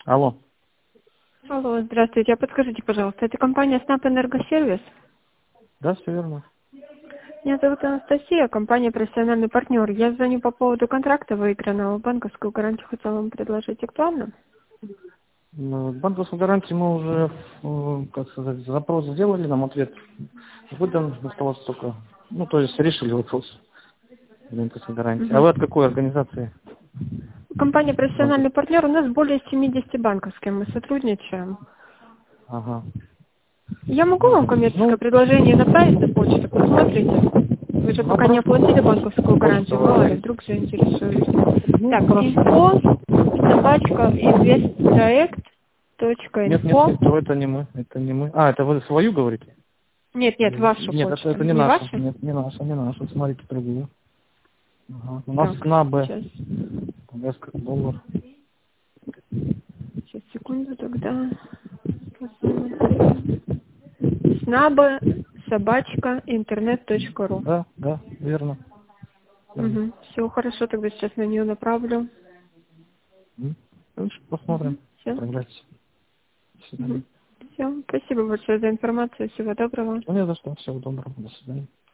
Алло. Алло, здравствуйте. А подскажите, пожалуйста, это компания СНАП Энергосервис? Да, все верно. Меня зовут Анастасия, компания «Профессиональный партнер». Я звоню по поводу контракта выигранного. Банковскую гарантию хотела вам предложить. Актуально? Ну, банковскую гарантию мы уже, как сказать, запрос сделали, нам ответ выдан, осталось только, то есть решили вопрос банковской гарантии. А Мгм. вы от какой организации? Компания Банков? «Профессиональный партнер». У нас более 70 банков, с кем мы сотрудничаем. Ага. Я могу вам коммерческое Ну, предложение направить на почту? Посмотрите. Вы же пока не оплатили банковскую почта гарантию, мало ли, ваша. вдруг заинтересуюсь. Ну, Так, хорошо. info собачка Нет, investproект.info. это не мы, это не мы. А, это вы свою говорите? Нет, вашу Нет, почту. это не Не наша. ваша? Нет, не наша. Смотрите другую. Ага. У нас Так, на Б. сейчас. Несколько долларов. Сейчас, секунду тогда. Посмотрим. Снаба собачка интернет.ру. Да, верно. Верно. Угу. Все хорошо, тогда сейчас на нее направлю. Дальше Угу. посмотрим. Все. Отправляйте. До свидания. Угу. Все. Спасибо большое за информацию. Всего доброго. Ну, не за что. Всего доброго. До свидания.